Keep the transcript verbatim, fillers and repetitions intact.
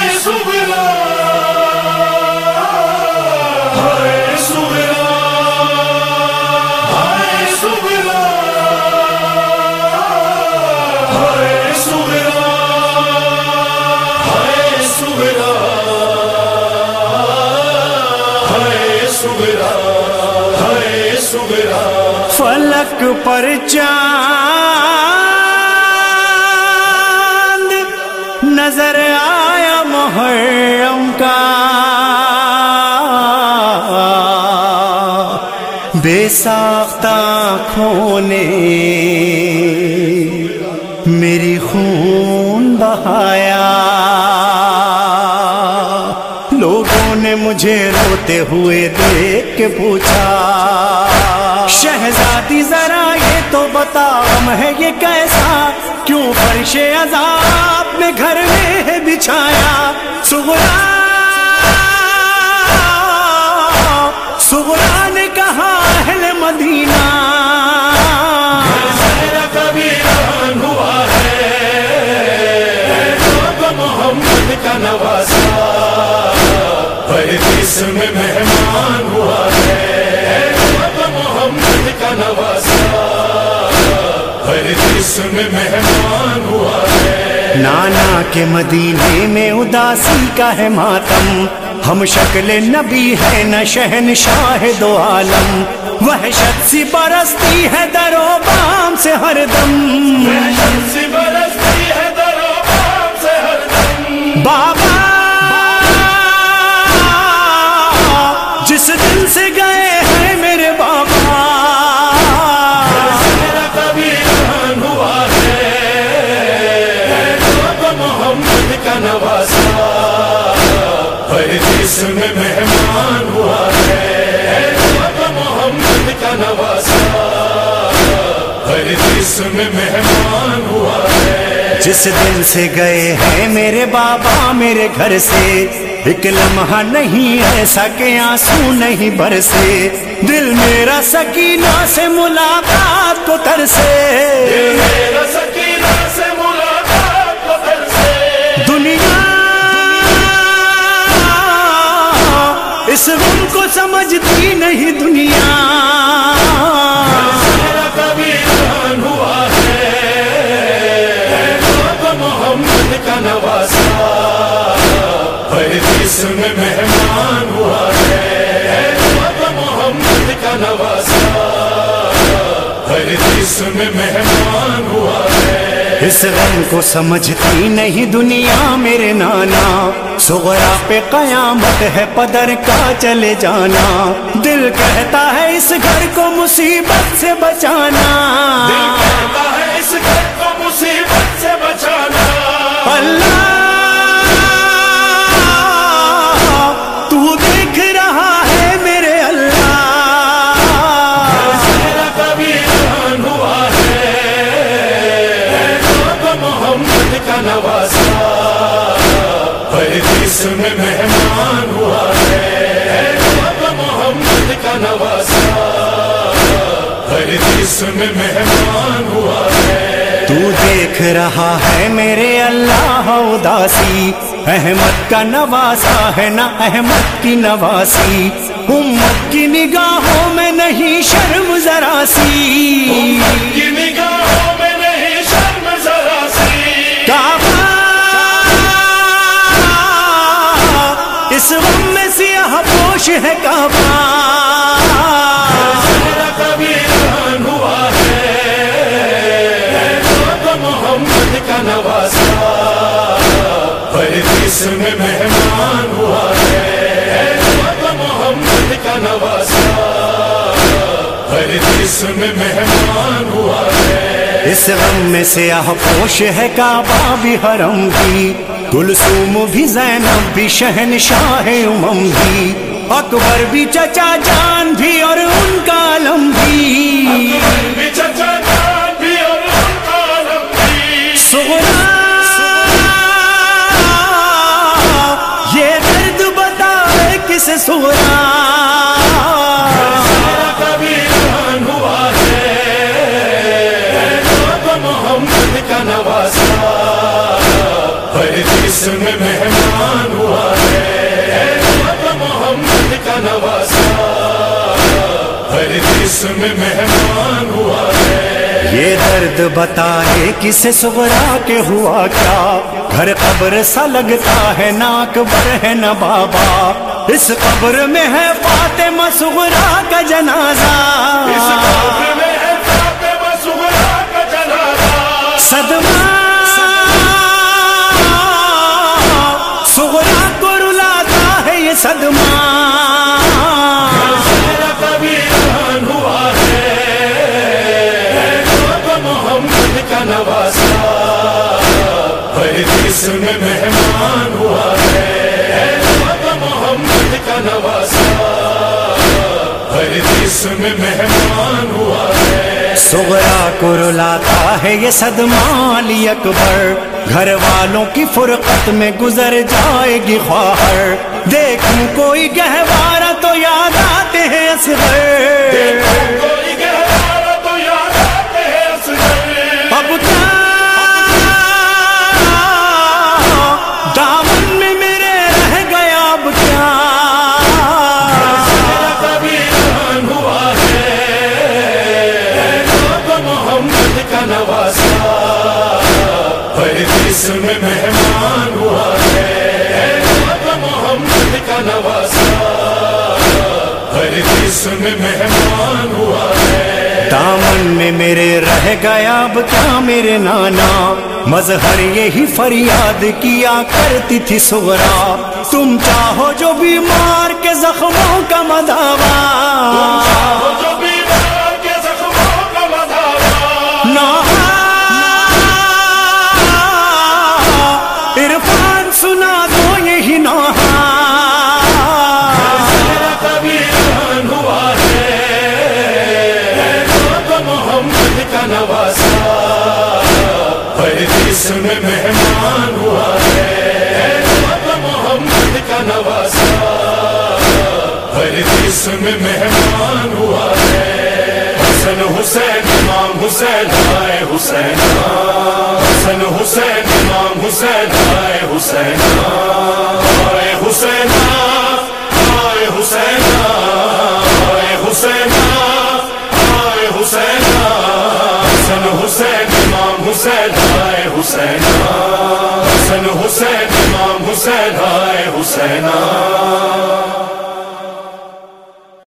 فلک پر چاند نظر آیا محرم کا، بے ساختہ آنکھوں نے میری خون بہایا، لوگوں نے مجھے روتے ہوئے دیکھ کے پوچھا، شہزادی ذرا یہ تو بتا غم ہے یہ کیسا، کیوں فرش عذاب نے گھر میں ہے بچھایا؟ سغرا سغرا نے کہا اہل مدینہ، کبھی رہن ہوا ہے محمد کا نواسا، پردیس میں مہمان ہوا ہے محمد کا نواسا، پردیس میں مہمان ہوا ہے۔ نانا کے مدینے میں اداسی کا ہے ماتم، ہم شکل نبی ہے نہ شہنشاہ دو عالم، وحشت سی برستی ہے در و بام سے ہر دم، وحشت سی برستی ہے در و بام سے ہر دم۔ بابا جس دن سے گئے ہیں میرے بابا، میرا کبھی رہن ہوا ہے محمد کا نواسا، پردیس میں مہمان ہوا ہے محمد کا نواسا، پردیس میں مہمان ہوا ہے۔ جس دن سے گئے ہیں میرے بابا میرے گھر سے، ایک لمحہ نہیں ایسا کہ آنسو نہیں برسے، دل میرا سکینہ سے ملاقات کو ترسے، دل میرا سکینہ سے ملاقات کو ترسے۔ دنیا اس غم کو سمجھتی نہیں، دنیا میرا کبھی رہن ہوا ہے محمد کا نواسا، پردیس میں مہمان ہوا ہے محمد کا نواسا، پردیس میں مہمان ہوا ہے۔ اس غم کو سمجھتی نہیں دنیا میرے نانا، صغرا پہ قیامت ہے پدر کا چلے جانا، دل کہتا ہے اس گھر کو مصیبت سے بچانا، دل کہتا ہے اس گھر کو مصیبت سے بچانا۔ اللہ تو دیکھ رہا ہے میرے اللہ، میرا کبھی رہن ہوا ہے محمد کا نواسا، پردیس میں مہمان ہوا ہے محمد کا نواسا، پردیس میں مہمان ہوا ہے۔ تو دیکھ رہا ہے میرے اللہ اداسی، احمد کا نواسا ہے نہ احمد کی نواسی، امت کی نگاہوں میں نہیں شرم ذرا سی، امت کی نگاہوں میں نہیں شرم ذرا سی۔ کعبہ اس غم میں سیاہ پوش ہے کعبہ، میرا کبھی رہن ہوا ہے محمد کا نواسا، پردیس میں مہمان ہوا ہے محمد کا نواسا، پردیس میں مہمان ہوا ہے۔ اس غم میں سیاہ پوش ہے کعبہ بھی حرم بھی، کلثوم بھی زینب بھی شہنشاہ امم بھی، اکبر بھی چچا جان بھی اور ان کا علم بھی، اکبر بھی چچا جان بھی اور ان کا علم بھی۔ سغرا یہ درد بتائے کس سغرا، کبھی رہن ہوا ہے محمد کا نواسا، پردیس میں مہمان ہوا ہے محمد کا نواسا، ہر جسم میں مہمان ہوا ہے۔ یہ درد بتائے کسے صغرا کے ہوا کیا، گھر قبر سا لگتا ہے نہ اکبر ہے نہ بابا، اس قبر میں ہے فاطمہ صغرا کا جنازہ، اس قبر میں ہے فاطمہ صغرا کا جنازہ، صدمہ صغرا کو رلاتا ہے یہ صدمہ، ہر جسم میں مہمان ہوا ہے محمد کا نواسا، ہر جسم میں مہمان ہوا ہے۔ صغرا کو رلاتا ہے یہ صدمہ علی اکبر، گھر والوں کی فرقت میں گزر جائے گی خواہر، دیکھوں کوئی گہوارہ تو یاد آتے ہیں اصغر، کوئی گہوارہ تو یاد آتے ہیں اصغر، اب کیا دامن میں میرے رہ گیا اب کیا، کبیران ہوا ہے محمد کا نواسا، ہر جسم میں مہمان ہوا ہے محمد کا نواسا، ہر جسم میں مہمان ہوا ہے۔ دامن میں میرے رہ گیا اب کیا میرے نانا، مظہر یہی فریاد کیا کرتی تھی صغرا، تم چاہو جو بیمار کے زخموں کا مداوا، جو بیمار کے زخموں کا مداوا، نوحہ عرفان سنا دو یہی نوحہ، کبیران ہوا ہے محمد کا نواسا، ہر جسم میں مہمان ہوا ہے محمد کا نواسا، ہر جسم میں مہمان ہوا ہے۔ حسن حسین امام حسین آئے حسین، حسن حسین امام حسین آئے حسین، آئے حسین آئے حسین آئے حسین آئے حسین، حسن حسین امام حسین آئے حسین، حسن حسین امام حسین آئے حسین۔